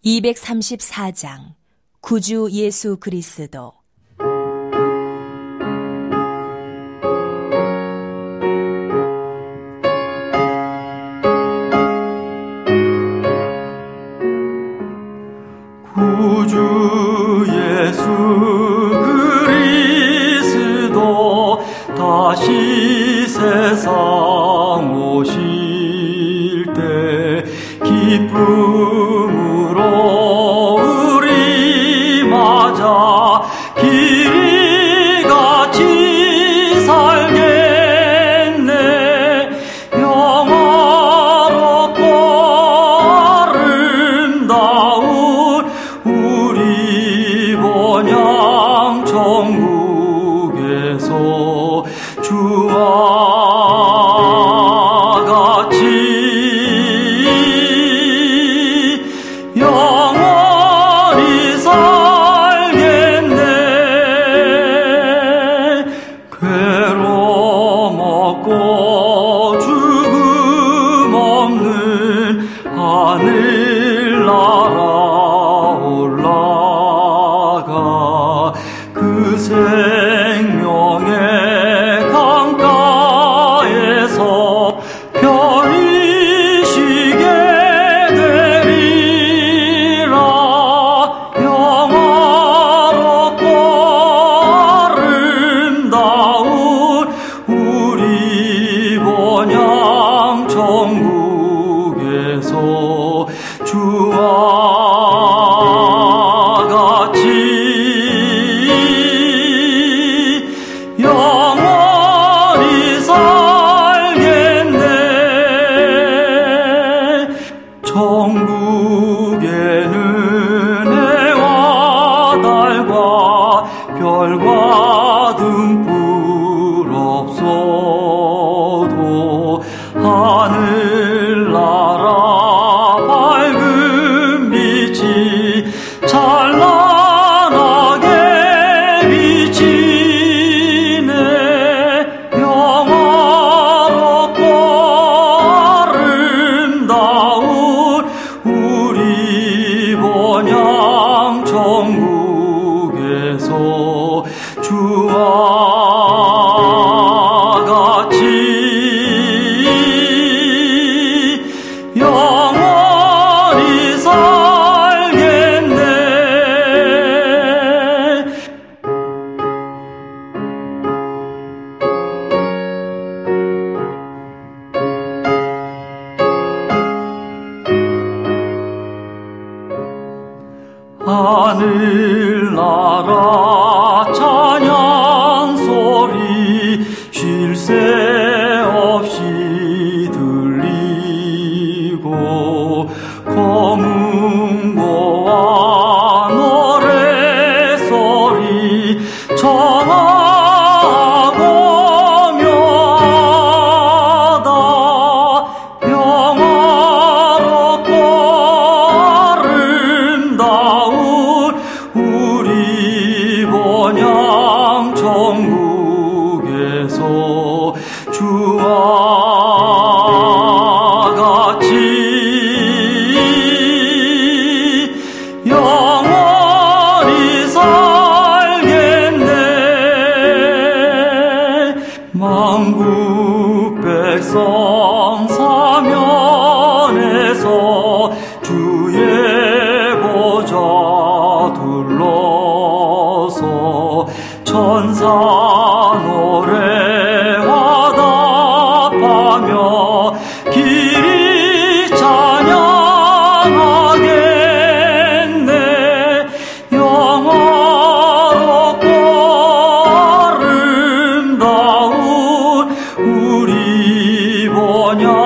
234장 구주 예수 그리스도. 구주 예수 그리스도 다시 세상 오실 때 기쁨으로 우리 맞아 길이 같이 살겠네. 영화롭고 아름다운 우리 본향 천국에서 주와 같이 영원히 살겠네. 괴로움 없고 죽음 없는 하늘나라 올라가 그 생명의 강가에서 편히 쉬게 되리라. 영화롭고 아름다운 우리 본향 천국에서 주와 같이 영원히 살겠네. 천국에는 해와 달과 별과 등불 없어도 하늘나라 밝은 빛이 찬란하게 비치네. 영화롭고 아름다운 우리 본향 천국에서 주와 같이 영원히 살겠네. 하늘나라 찬양 소리 쉴 새 없이 들리고 검은고와 노래소리 전하고 묘하다. 영화롭고 아름다운 우리 본향 천국에서 주와 같이 영원히 살겠네. 만국 백성 사면에서 주의 보좌 둘러서 천사 노래 화답하며 길이 찬양하겠네. 영화롭고 아름다운 우리 본향